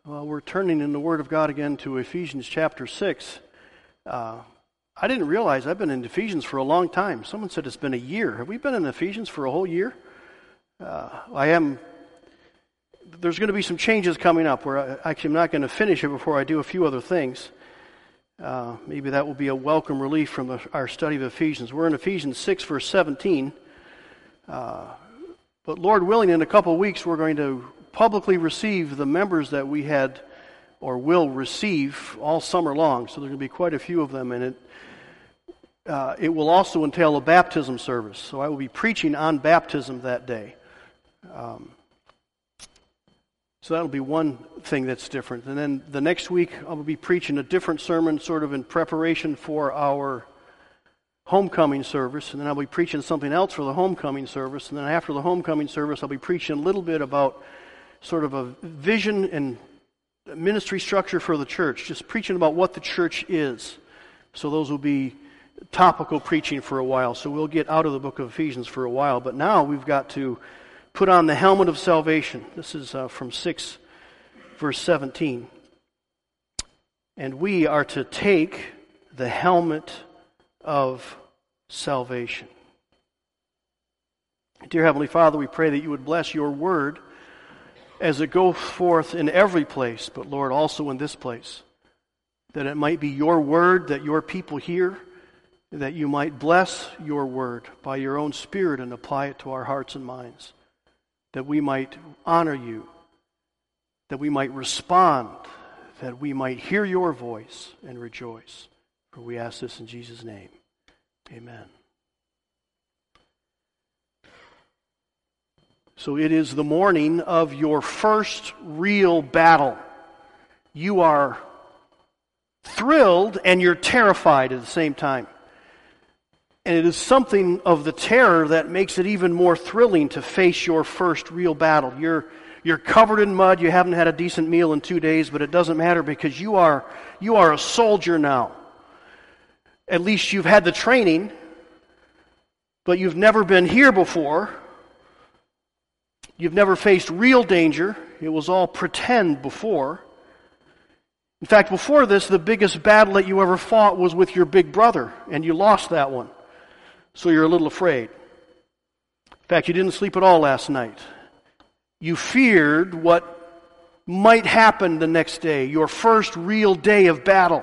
Well, we're turning in the Word of God again to Ephesians chapter 6. I didn't realize I've been in Ephesians for a long time. Someone said it's been a year. Have we been in Ephesians for a whole year? There's going to be some changes coming up where I'm not going to finish it before I do a few other things. Maybe that will be a welcome relief from our study of Ephesians. We're in Ephesians 6, verse 17. But Lord willing, in a couple of weeks, we're going to publicly receive the members that we had or will receive all summer long. So there's going to be quite a few of them, and it will also entail a baptism service. So I will be preaching on baptism that day. So that'll be one thing that's different. And then the next week I will be preaching a different sermon sort of in preparation for our homecoming service. And then I'll be preaching something else for the homecoming service. And then after the homecoming service I'll be preaching a little bit about sort of a vision and ministry structure for the church. Just preaching about what the church is. So those will be topical preaching for a while. So we'll get out of the book of Ephesians for a while. But now we've got to put on the helmet of salvation. This is from 6, verse 17. And we are to take the helmet of salvation. Dear Heavenly Father, we pray that you would bless your word as it goes forth in every place, but Lord, also in this place. That it might be your word that your people hear, that you might bless your word by your own Spirit and apply it to our hearts and minds. That we might honor you, that we might respond, that we might hear your voice and rejoice. For we ask this in Jesus' name. Amen. So it is the morning of your first real battle. You are thrilled and you're terrified at the same time. And it is something of the terror that makes it even more thrilling to face your first real battle. You're covered in mud, you haven't had a decent meal in 2 days, but it doesn't matter because you are a soldier now. At least you've had the training, but you've never been here before. You've never faced real danger. It was all pretend before. In fact, before this, the biggest battle that you ever fought was with your big brother, and you lost that one. So you're a little afraid. In fact, you didn't sleep at all last night. You feared what might happen the next day, your first real day of battle.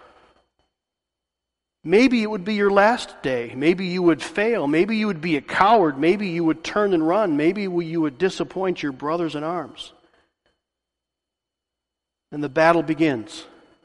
Maybe it would be your last day. Maybe you would fail. Maybe you would be a coward. Maybe you would turn and run. Maybe you would disappoint your brothers in arms. And the battle begins.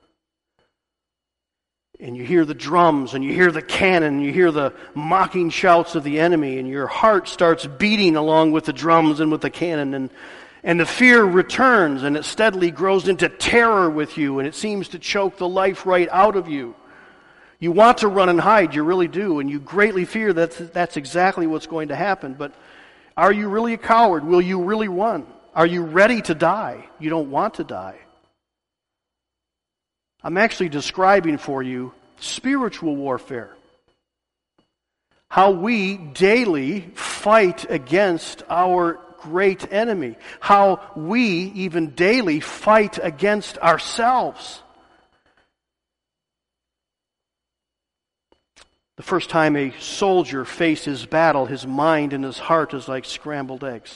And you hear the drums, and you hear the cannon, and you hear the mocking shouts of the enemy, and your heart starts beating along with the drums and with the cannon, and the fear returns, and it steadily grows into terror with you, and it seems to choke the life right out of you. You want to run and hide, you really do, and you greatly fear that that's exactly what's going to happen, but are you really a coward? Will you really run? Are you ready to die? You don't want to die. I'm actually describing for you spiritual warfare. How we daily fight against our great enemy. How we even daily fight against ourselves. The first time a soldier faces battle, his mind and his heart is like scrambled eggs.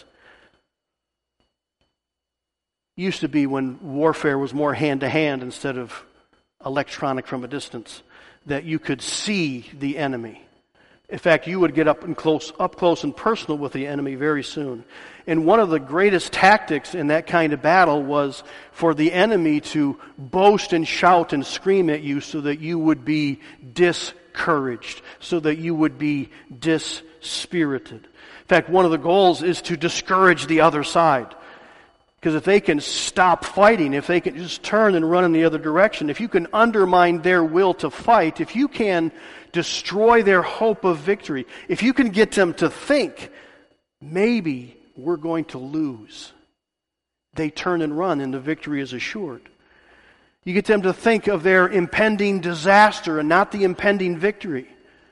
It used to be when warfare was more hand-to-hand instead of electronic from a distance, that you could see the enemy. In fact, you would get up close and personal with the enemy very soon. And one of the greatest tactics in that kind of battle was for the enemy to boast and shout and scream at you so that you would be discouraged, so that you would be dispirited. In fact, one of the goals is to discourage the other side. Because if they can stop fighting, if they can just turn and run in the other direction, if you can undermine their will to fight, if you can destroy their hope of victory, if you can get them to think, maybe we're going to lose, they turn and run and the victory is assured. You get them to think of their impending disaster and not the impending victory.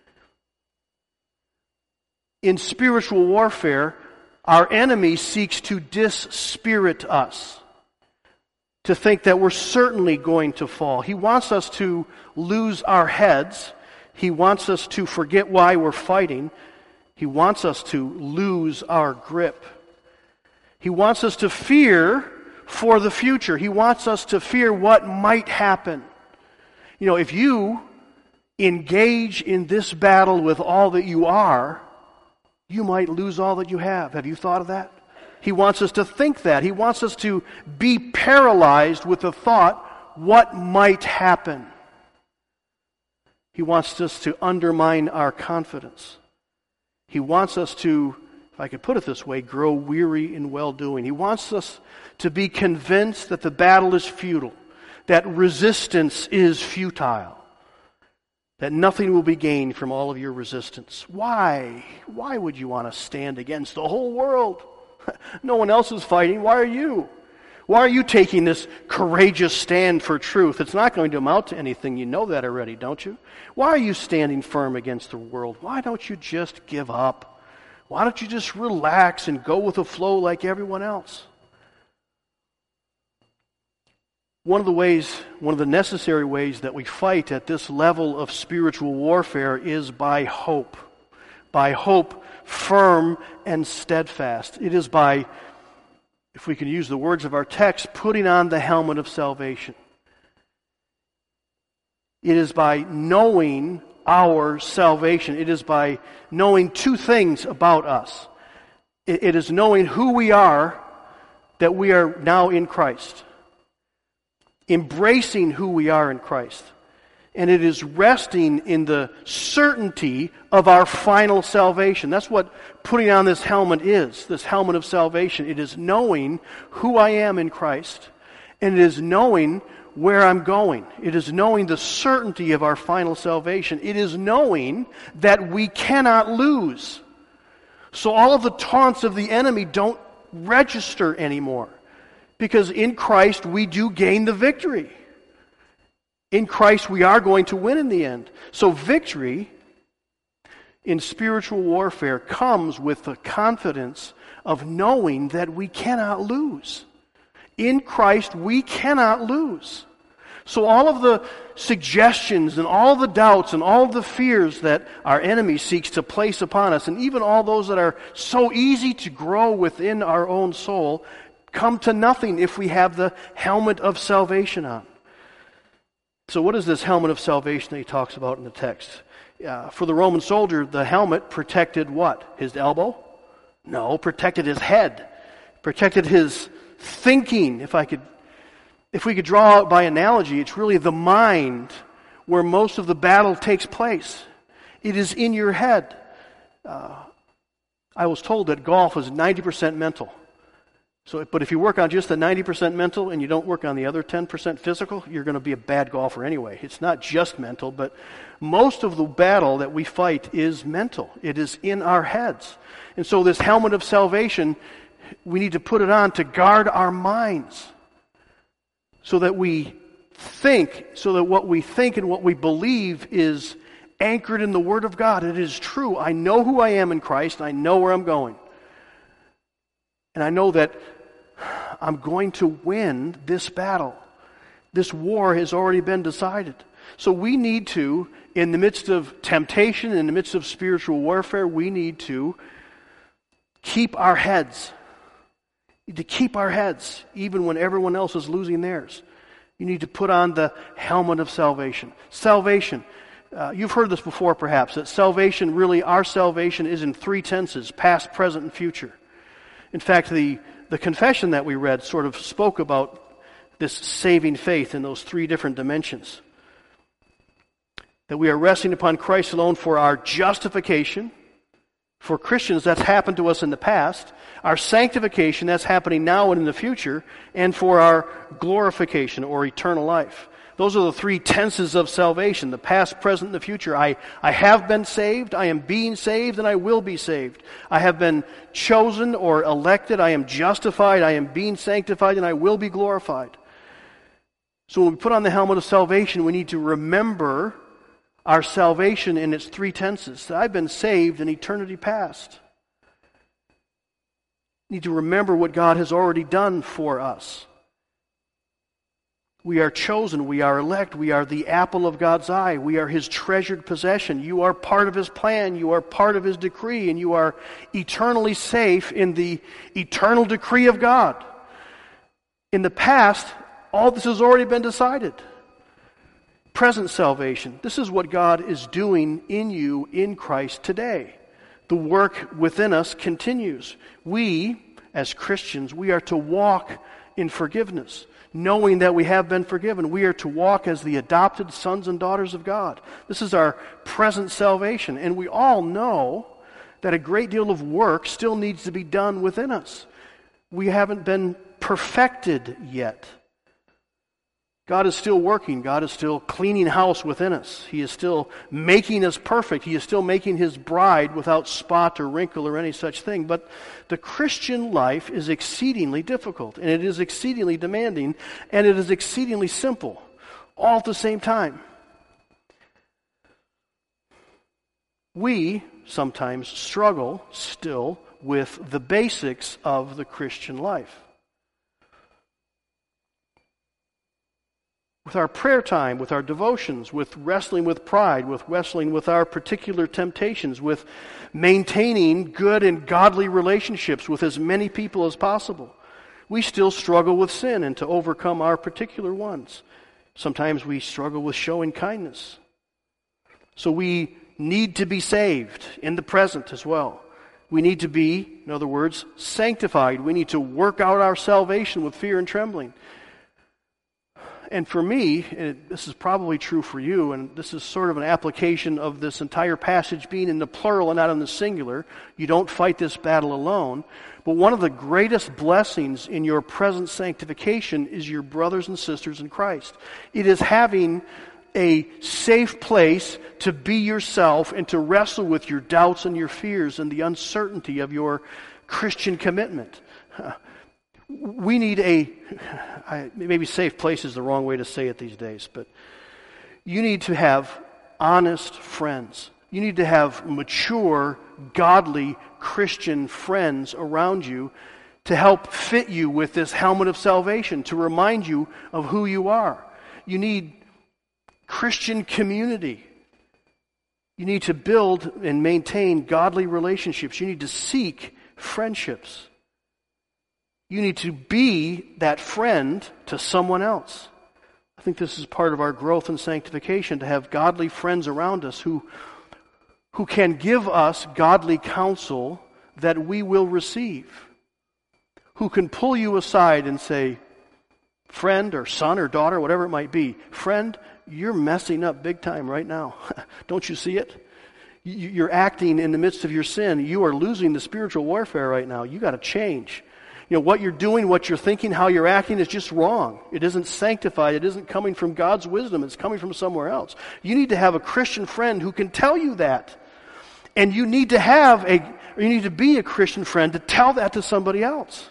In spiritual warfare, our enemy seeks to dispirit us, to think that we're certainly going to fall. He wants us to lose our heads. He wants us to forget why we're fighting. He wants us to lose our grip. He wants us to fear for the future. He wants us to fear what might happen. You know, if you engage in this battle with all that you are, you might lose all that you have. Have you thought of that? He wants us to think that. He wants us to be paralyzed with the thought, what might happen? He wants us to undermine our confidence. He wants us to, if I could put it this way, grow weary in well-doing. He wants us to be convinced that the battle is futile, that resistance is futile, that nothing will be gained from all of your resistance. Why? Why would you want to stand against the whole world? No one else is fighting. Why are you? Why are you taking this courageous stand for truth? It's not going to amount to anything. You know that already, don't you? Why are you standing firm against the world? Why don't you just give up? Why don't you just relax and go with the flow like everyone else? One of the necessary ways that we fight at this level of spiritual warfare is by hope. By hope, firm and steadfast. It is by, if we can use the words of our text, putting on the helmet of salvation. It is by knowing our salvation. It is by knowing two things about us. It is knowing who we are, that we are now in Christ. Embracing who we are in Christ. And it is resting in the certainty of our final salvation. That's what putting on this helmet is, this helmet of salvation. It is knowing who I am in Christ, and it is knowing where I'm going. It is knowing the certainty of our final salvation. It is knowing that we cannot lose. So all of the taunts of the enemy don't register anymore, because in Christ we do gain the victory. In Christ we are going to win in the end. So victory in spiritual warfare comes with the confidence of knowing that we cannot lose. In Christ we cannot lose. So all of the suggestions and all the doubts and all the fears that our enemy seeks to place upon us, and even all those that are so easy to grow within our own soul, come to nothing if we have the helmet of salvation on. So what is this helmet of salvation that he talks about in the text? For the Roman soldier, the helmet protected what? His elbow? No, protected his head. Protected his thinking. If we could draw out by analogy, it's really the mind where most of the battle takes place. It is in your head. I was told that golf is 90% mental. But if you work on just the 90% mental and you don't work on the other 10% physical, you're going to be a bad golfer anyway. It's not just mental, but most of the battle that we fight is mental. It is in our heads. And so this helmet of salvation, we need to put it on to guard our minds so that we think, so that what we think and what we believe is anchored in the Word of God. It is true. I know who I am in Christ. I know where I'm going. And I know that I'm going to win this battle. This war has already been decided. So we need to, in the midst of temptation, in the midst of spiritual warfare, we need to keep our heads. We need to keep our heads, even when everyone else is losing theirs. You need to put on the helmet of salvation. Salvation. You've heard this before, perhaps, that salvation, really, our salvation is in three tenses, past, present, and future. In fact, the confession that we read sort of spoke about this saving faith in those three different dimensions. That we are resting upon Christ alone for our justification. For Christians, that's happened to us in the past. Our sanctification, that's happening now and in the future. And for our glorification or eternal life. Those are the three tenses of salvation, the past, present, and the future. I have been saved, I am being saved, and I will be saved. I have been chosen or elected, I am justified, I am being sanctified, and I will be glorified. So when we put on the helmet of salvation, we need to remember our salvation in its three tenses. That I've been saved in eternity past. We need to remember what God has already done for us. We are chosen. We are elect. We are the apple of God's eye. We are His treasured possession. You are part of His plan. You are part of His decree. And you are eternally safe in the eternal decree of God. In the past, all this has already been decided. Present salvation. This is what God is doing in you in Christ today. The work within us continues. We, as Christians, we are to walk in forgiveness, knowing that we have been forgiven. We are to walk as the adopted sons and daughters of God. This is our present salvation. And we all know that a great deal of work still needs to be done within us. We haven't been perfected yet. God is still working. God is still cleaning house within us. He is still making us perfect. He is still making His bride without spot or wrinkle or any such thing. But the Christian life is exceedingly difficult, and it is exceedingly demanding, and it is exceedingly simple, all at the same time. We sometimes struggle still with the basics of the Christian life. With our prayer time, with our devotions, with wrestling with pride, with wrestling with our particular temptations, with maintaining good and godly relationships with as many people as possible. We still struggle with sin and to overcome our particular ones. Sometimes we struggle with showing kindness. So we need to be saved in the present as well. We need to be, in other words, sanctified. We need to work out our salvation with fear and trembling. And for me, and this is probably true for you, and this is sort of an application of this entire passage being in the plural and not in the singular. You don't fight this battle alone. But one of the greatest blessings in your present sanctification is your brothers and sisters in Christ. It is having a safe place to be yourself and to wrestle with your doubts and your fears and the uncertainty of your Christian commitment. We need maybe safe place is the wrong way to say it these days, but you need to have honest friends. You need to have mature, godly, Christian friends around you to help fit you with this helmet of salvation, to remind you of who you are. You need Christian community. You need to build and maintain godly relationships. You need to seek friendships. You need to be that friend to someone else. I think this is part of our growth and sanctification, to have godly friends around us who can give us godly counsel that we will receive, who can pull you aside and say, friend or son or daughter, whatever it might be, friend, you're messing up big time right now. Don't you see it? You're acting in the midst of your sin. You are losing the spiritual warfare right now. You got to change. You know, what you're doing, what you're thinking, how you're acting is just wrong. It isn't sanctified. It isn't coming from God's wisdom. It's coming from somewhere else. You need to have a Christian friend who can tell you that. And you need to be a Christian friend to tell that to somebody else.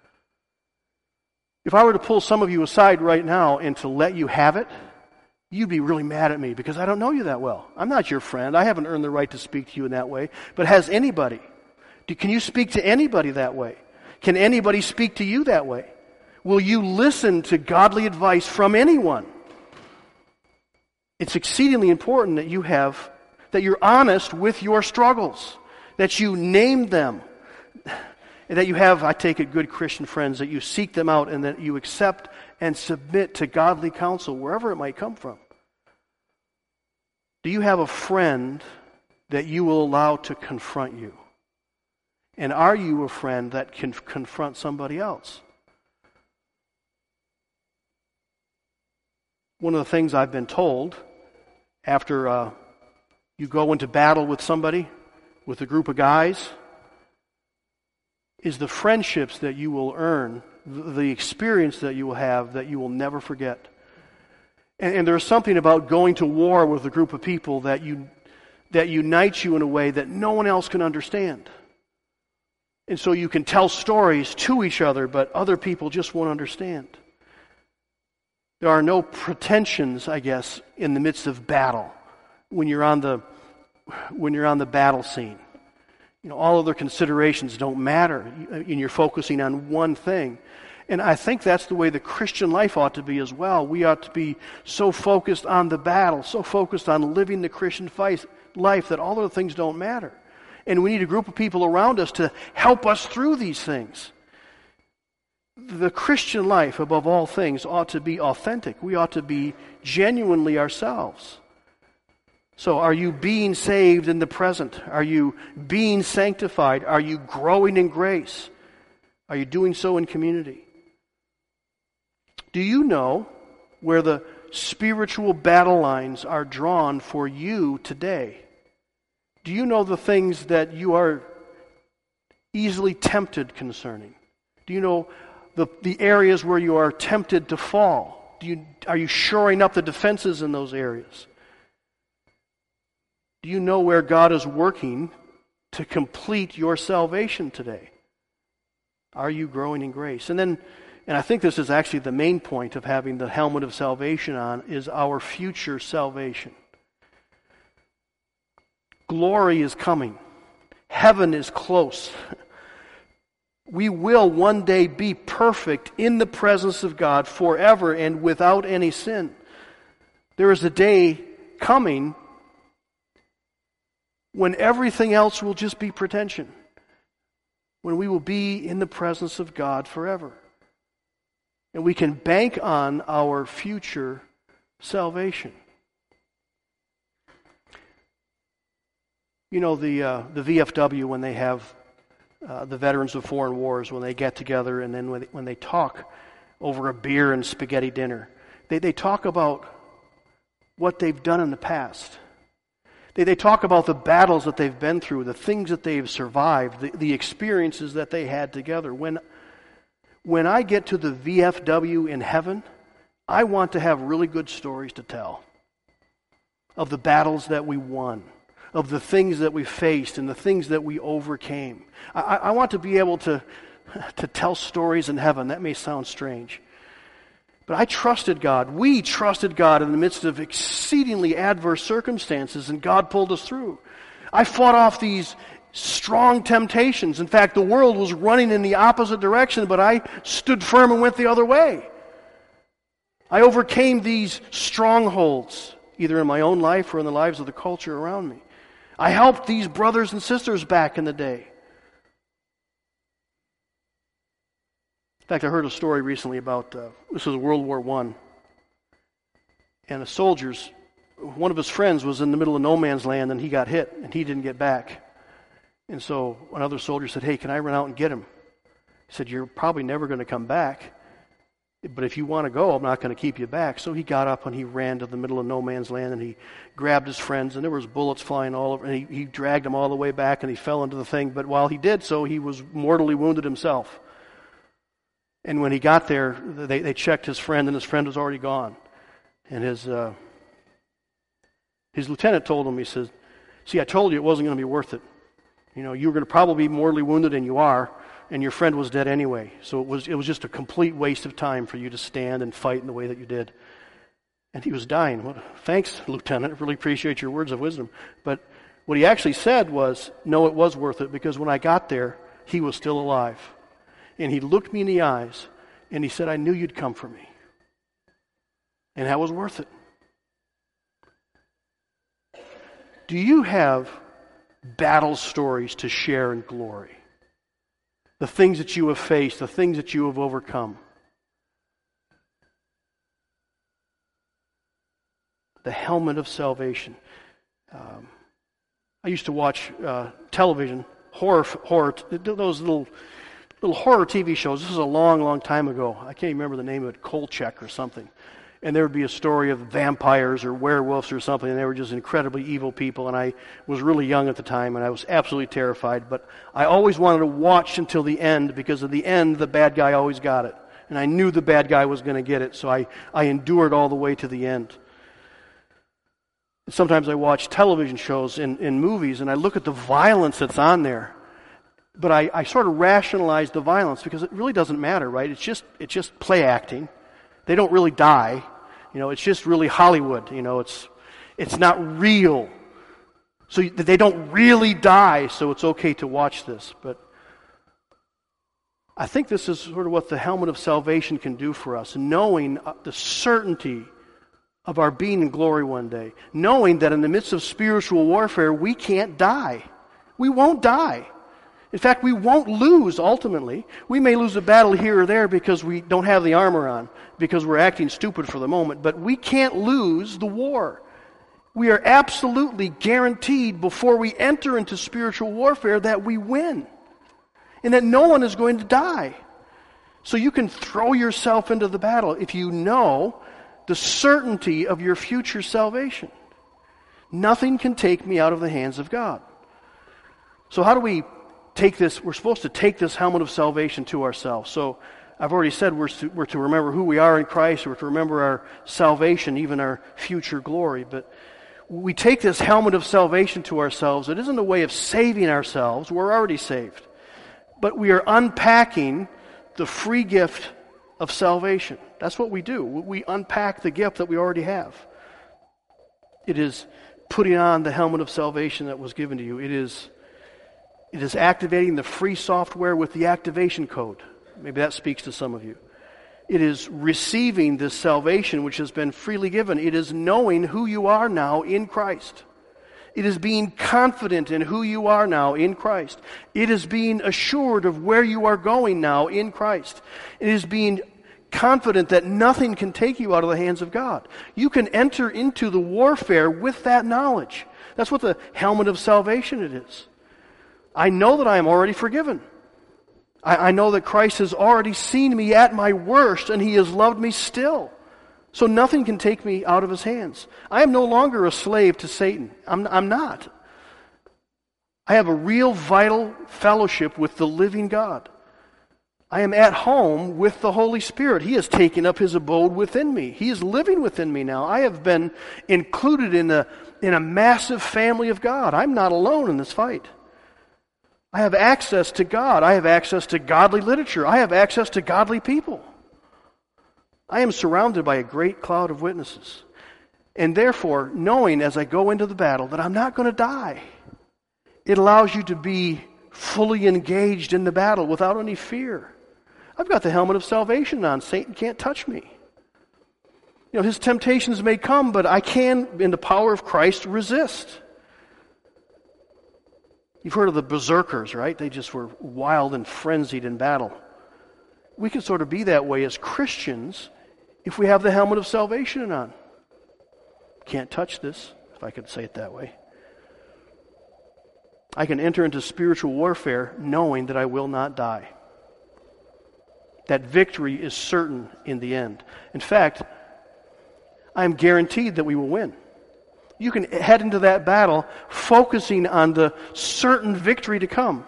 If I were to pull some of you aside right now and to let you have it, you'd be really mad at me because I don't know you that well. I'm not your friend. I haven't earned the right to speak to you in that way. But has anybody? Can you speak to anybody that way? Can anybody speak to you that way? Will you listen to godly advice from anyone? It's exceedingly important that you're honest with your struggles, that you name them, and that you have, I take it, good Christian friends, that you seek them out and that you accept and submit to godly counsel wherever it might come from. Do you have a friend that you will allow to confront you? And are you a friend that can confront somebody else? One of the things I've been told after you go into battle with somebody, with a group of guys, is the friendships that you will earn, the experience that you will have that you will never forget. And there's something about going to war with a group of people that unites you in a way that no one else can understand. And so you can tell stories to each other, but other people just won't understand. There are no pretensions, I guess, in the midst of battle when you're on the battle scene. You know, all other considerations don't matter, and you're focusing on one thing. And I think that's the way the Christian life ought to be as well. We ought to be so focused on the battle, so focused on living the Christian life that all other things don't matter. And we need a group of people around us to help us through these things. The Christian life, above all things, ought to be authentic. We ought to be genuinely ourselves. So are you being saved in the present? Are you being sanctified? Are you growing in grace? Are you doing so in community? Do you know where the spiritual battle lines are drawn for you today? Do you know the things that you are easily tempted concerning? Do you know the areas where you are tempted to fall? Are you shoring up the defenses in those areas? Do you know where God is working to complete your salvation today? Are you growing in grace? And I think this is actually the main point of having the helmet of salvation on, is our future salvation. Glory is coming. Heaven is close. We will one day be perfect in the presence of God forever and without any sin. There is a day coming when everything else will just be pretension. When we will be in the presence of God forever. And we can bank on our future salvation. You know, the VFW, when they have the veterans of foreign wars, when they get together and then when they talk over a beer and spaghetti dinner, they talk about what they've done in the past. They talk about the battles that they've been through, the things that they've survived, the experiences that they had together. When I get to the VFW in heaven, I want to have really good stories to tell of the battles that we won, of the things that we faced and the things that we overcame. I want to be able to tell stories in heaven. That may sound strange. But I trusted God. We trusted God in the midst of exceedingly adverse circumstances, and God pulled us through. I fought off these strong temptations. In fact, the world was running in the opposite direction, but I stood firm and went the other way. I overcame these strongholds, either in my own life or in the lives of the culture around me. I helped these brothers and sisters back in the day. In fact, I heard a story recently about, this was World War I, and the soldiers, one of his friends was in the middle of no man's land and he got hit and he didn't get back. And so another soldier said, "Hey, can I run out and get him?" He said, "You're probably never going to come back, but if you want to go, I'm not going to keep you back." So he got up and he ran to the middle of no man's land and he grabbed his friends, and there was bullets flying all over, and he dragged them all the way back and he fell into the thing. But while he did so, he was mortally wounded himself. And when he got there, they checked his friend, and his friend was already gone. And his lieutenant told him, he says, "See, I told you it wasn't going to be worth it. You know, you were going to probably be mortally wounded, and you are, and your friend was dead anyway. So it was just a complete waste of time for you to stand and fight in the way that you did." And he was dying. Well, "Thanks, Lieutenant. I really appreciate your words of wisdom." But what he actually said was, "No, it was worth it, because when I got there, he was still alive. And he looked me in the eyes, and he said, 'I knew you'd come for me.' And that was worth it." Do you have battle stories to share in glory? The things that you have faced, the things that you have overcome. The helmet of salvation. I used to watch television, horror, those little horror TV shows. This was a long, long time ago. I can't remember the name of it, Kolchak or something. And there would be a story of vampires or werewolves or something, and they were just incredibly evil people. And I was really young at the time, and I was absolutely terrified. But I always wanted to watch until the end, because at the end, the bad guy always got it. And I knew the bad guy was going to get it, so I endured all the way to the end. Sometimes I watch television shows in movies, and I look at the violence that's on there. But I sort of rationalize the violence, because it really doesn't matter, right? It's just play acting. They don't really die. You know, it's just really Hollywood. You know, it's not real. So they don't really die, so it's okay to watch this. But I think this is sort of what the helmet of salvation can do for us, knowing the certainty of our being in glory one day, knowing that in the midst of spiritual warfare, we can't die. We won't die. In fact, we won't lose ultimately. We may lose a battle here or there because we don't have the armor on, because we're acting stupid for the moment, but we can't lose the war. We are absolutely guaranteed before we enter into spiritual warfare that we win, and that no one is going to die. So you can throw yourself into the battle if you know the certainty of your future salvation. Nothing can take me out of the hands of God. So how do we take this? We're supposed to take this helmet of salvation to ourselves. So I've already said we're to remember who we are in Christ. We're to remember our salvation, even our future glory. But we take this helmet of salvation to ourselves. It isn't a way of saving ourselves. We're already saved. But we are unpacking the free gift of salvation. That's what we do. We unpack the gift that we already have. It is putting on the helmet of salvation that was given to you. It is activating the free software with the activation code. Maybe that speaks to some of you. It is receiving this salvation which has been freely given. It is knowing who you are now in Christ. It is being confident in who you are now in Christ. It is being assured of where you are going now in Christ. It is being confident that nothing can take you out of the hands of God. You can enter into the warfare with that knowledge. That's what the helmet of salvation it is. I know that I am already forgiven. I know that Christ has already seen me at my worst, and He has loved me still. So nothing can take me out of His hands. I am no longer a slave to Satan. I'm not. I have a real vital fellowship with the living God. I am at home with the Holy Spirit. He has taken up His abode within me. He is living within me now. I have been included in a massive family of God. I'm not alone in this fight. I have access to God. I have access to godly literature. I have access to godly people. I am surrounded by a great cloud of witnesses. And therefore, knowing as I go into the battle that I'm not going to die, it allows you to be fully engaged in the battle without any fear. I've got the helmet of salvation on. Satan can't touch me. You know, his temptations may come, but I can, in the power of Christ, resist. You've heard of the berserkers, right? They just were wild and frenzied in battle. We can sort of be that way as Christians if we have the helmet of salvation on. Can't touch this, if I could say it that way. I can enter into spiritual warfare knowing that I will not die. That victory is certain in the end. In fact, I am guaranteed that we will win. You can head into that battle focusing on the certain victory to come.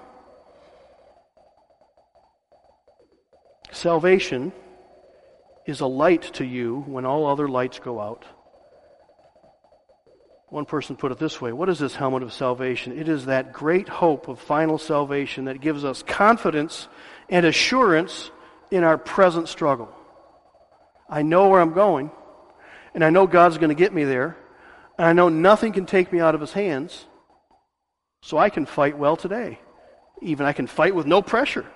Salvation is a light to you when all other lights go out. One person put it this way: what is this helmet of salvation? It is that great hope of final salvation that gives us confidence and assurance in our present struggle. I know where I'm going, and I know God's going to get me there, and I know nothing can take me out of His hands, so I can fight well today. Even I can fight with no pressure.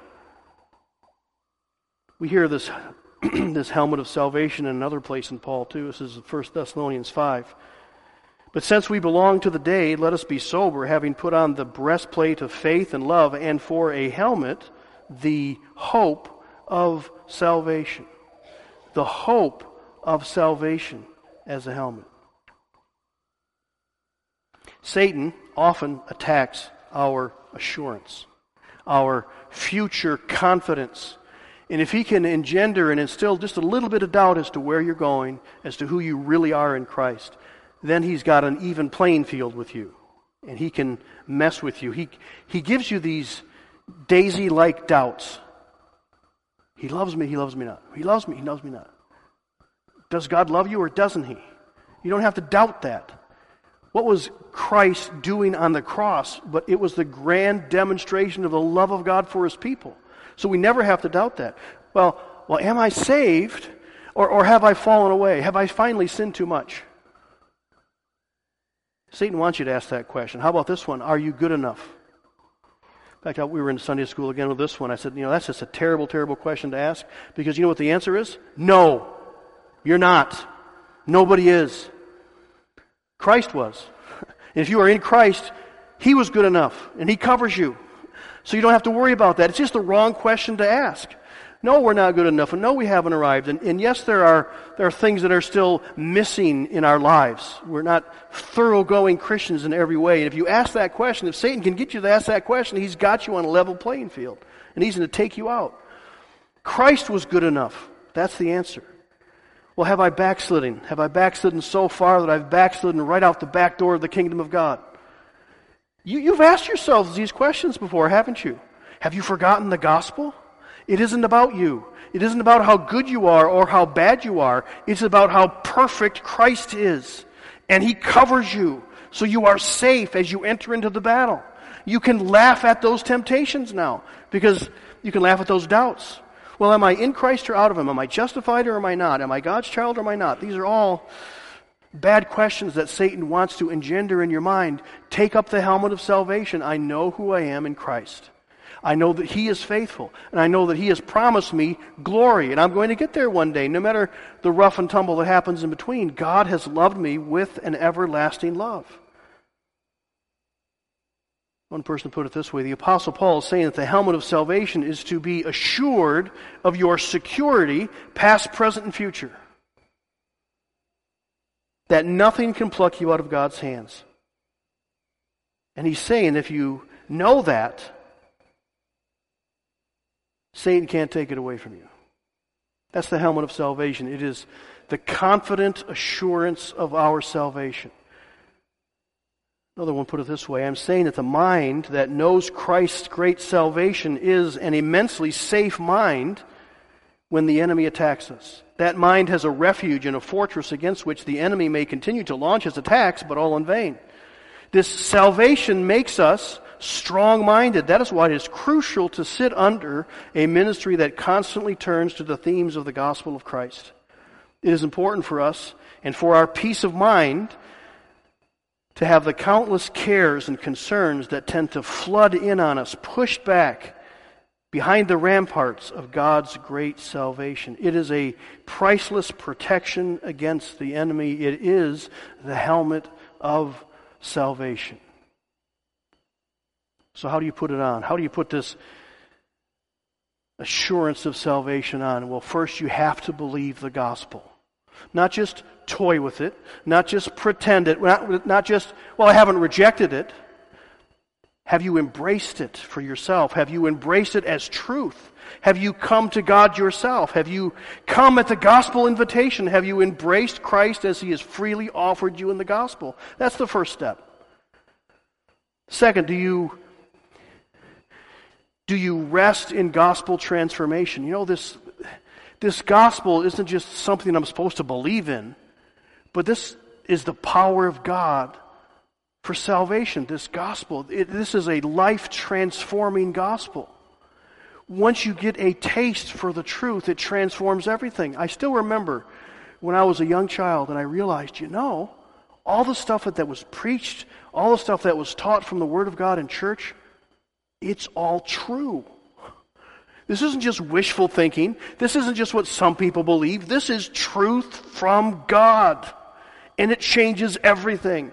We hear this this helmet of salvation in another place in Paul too. This is 1 Thessalonians 5. But since we belong to the day, let us be sober, having put on the breastplate of faith and love, and for a helmet, the hope of salvation. The hope of salvation as a helmet. Satan often attacks our assurance, our future confidence. And if he can engender and instill just a little bit of doubt as to where you're going, as to who you really are in Christ, then he's got an even playing field with you. And he can mess with you. He gives you these daisy-like doubts. He loves me not. He loves me not. Does God love you or doesn't He? You don't have to doubt that. What was Christ doing on the cross? But it was the grand demonstration of the love of God for His people. So we never have to doubt that. Well, am I saved or have I fallen away? Have I finally sinned too much? Satan wants you to ask that question. How about this one? Are you good enough? In fact, we were in Sunday school again with this one. I said, that's just a terrible, terrible question to ask, because you know what the answer is? No, you're not. Nobody is. Christ was. And if you are in Christ, He was good enough, and He covers you. So you don't have to worry about that. It's just the wrong question to ask. No, we're not good enough, and no, we haven't arrived. And yes, there are things that are still missing in our lives. We're not thoroughgoing Christians in every way. And if you ask that question, if Satan can get you to ask that question, he's got you on a level playing field, and he's going to take you out. Christ was good enough. That's the answer. Well, have I backslidden? Have I backslidden so far that I've backslidden right out the back door of the kingdom of God? You've asked yourselves these questions before, haven't you? Have you forgotten the gospel? It isn't about you. It isn't about how good you are or how bad you are. It's about how perfect Christ is. And He covers you, so you are safe as you enter into the battle. You can laugh at those temptations now, because you can laugh at those doubts. Well, am I in Christ or out of Him? Am I justified or am I not? Am I God's child or am I not? These are all bad questions that Satan wants to engender in your mind. Take up the helmet of salvation. I know who I am in Christ. I know that He is faithful, and I know that He has promised me glory, and I'm going to get there one day, no matter the rough and tumble that happens in between. God has loved me with an everlasting love. One person put it this way: the Apostle Paul is saying that the helmet of salvation is to be assured of your security, past, present, and future. That nothing can pluck you out of God's hands. And he's saying if you know that, Satan can't take it away from you. That's the helmet of salvation. It is the confident assurance of our salvation. Another one put it this way: I'm saying that the mind that knows Christ's great salvation is an immensely safe mind when the enemy attacks us. That mind has a refuge and a fortress against which the enemy may continue to launch his attacks, but all in vain. This salvation makes us strong-minded. That is why it is crucial to sit under a ministry that constantly turns to the themes of the gospel of Christ. It is important for us and for our peace of mind to have the countless cares and concerns that tend to flood in on us pushed back behind the ramparts of God's great salvation. It is a priceless protection against the enemy. It is the helmet of salvation. So how do you put it on? How do you put this assurance of salvation on? Well, first you have to believe the gospel. Not just toy with it, not just pretend it, not just, well, I haven't rejected it. Have you embraced it for yourself? Have you embraced it as truth? Have you come to God yourself? Have you come at the gospel invitation? Have you embraced Christ as He has freely offered you in the gospel? That's the first step. Second, do you rest in gospel transformation? You know, this gospel isn't just something I'm supposed to believe in, but this is the power of God for salvation. This gospel, this is a life-transforming gospel. Once you get a taste for the truth, it transforms everything. I still remember when I was a young child and I realized, all the stuff that was preached, all the stuff that was taught from the Word of God in church, it's all true. This isn't just wishful thinking. This isn't just what some people believe. This is truth from God. And it changes everything.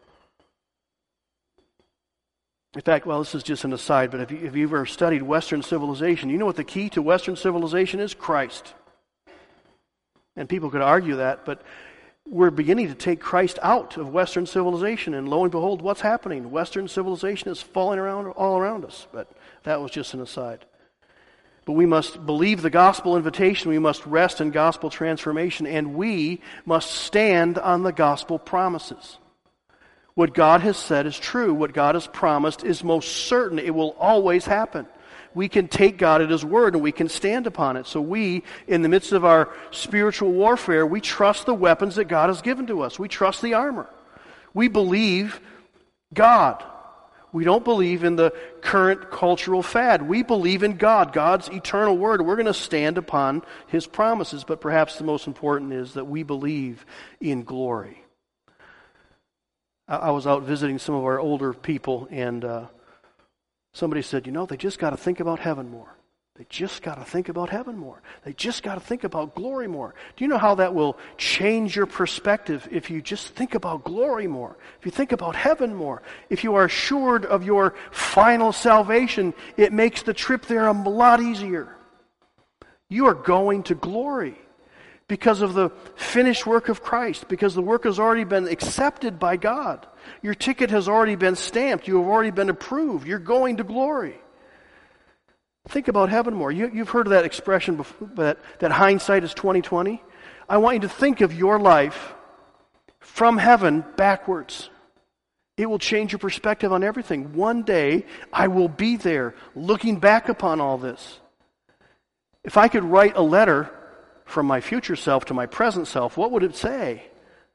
In fact, well, this is just an aside, but if you've ever studied Western civilization, you know what the key to Western civilization is? Christ. And people could argue that, but we're beginning to take Christ out of Western civilization, and lo and behold, what's happening? Western civilization is falling around all around us, but that was just an aside. But we must believe the gospel invitation, we must rest in gospel transformation, and we must stand on the gospel promises. What God has said is true. What God has promised is most certain. It will always happen. We can take God at His word and we can stand upon it. So we, in the midst of our spiritual warfare, we trust the weapons that God has given to us. We trust the armor. We believe God. We don't believe in the current cultural fad. We believe in God, God's eternal word. We're going to stand upon His promises. But perhaps the most important is that we believe in glory. I was out visiting some of our older people, and Somebody said, they just got to think about heaven more. They just got to think about heaven more. They just got to think about glory more. Do you know how that will change your perspective if you just think about glory more? If you think about heaven more? If you are assured of your final salvation, it makes the trip there a lot easier. You are going to glory because of the finished work of Christ, because the work has already been accepted by God. Your ticket has already been stamped. You have already been approved. You're going to glory. Think about heaven more. You've heard of that expression before, that hindsight is 20/20. I want you to think of your life from heaven backwards. It will change your perspective on everything. One day, I will be there looking back upon all this. If I could write a letter from my future self to my present self, what would it say?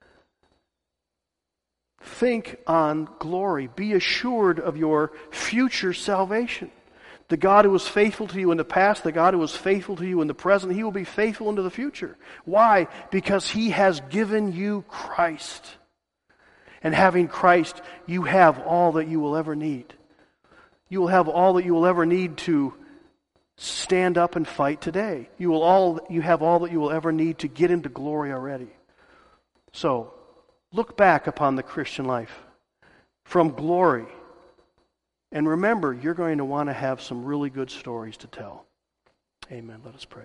Think on glory. Be assured of your future salvation. The God who was faithful to you in the past, the God who was faithful to you in the present, He will be faithful into the future. Why? Because He has given you Christ. And having Christ, you have all that you will ever need. You will have all that you will ever need to stand up and fight today. You have all that you will ever need to get into glory already. So, look back upon the Christian life from glory. And remember, you're going to want to have some really good stories to tell. Amen. Let us pray.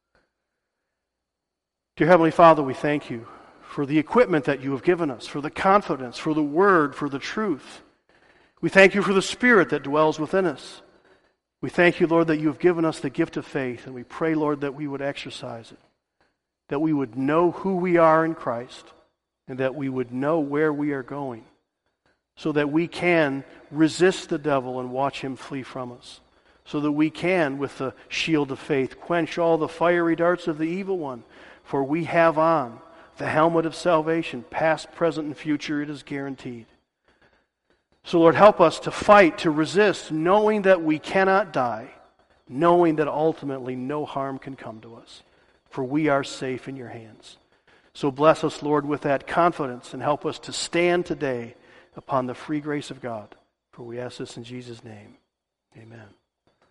Dear Heavenly Father, we thank you for the equipment that you have given us, for the confidence, for the word, for the truth. We thank you for the Spirit that dwells within us. We thank you, Lord, that you have given us the gift of faith, and we pray, Lord, that we would exercise it, that we would know who we are in Christ, and that we would know where we are going, so that we can resist the devil and watch him flee from us, so that we can, with the shield of faith, quench all the fiery darts of the evil one, for we have on the helmet of salvation, past, present, and future. It is guaranteed. So, Lord, help us to fight, to resist, knowing that we cannot die, knowing that ultimately no harm can come to us, for we are safe in your hands. So bless us, Lord, with that confidence, and help us to stand today upon the free grace of God. For we ask this in Jesus' name. Amen.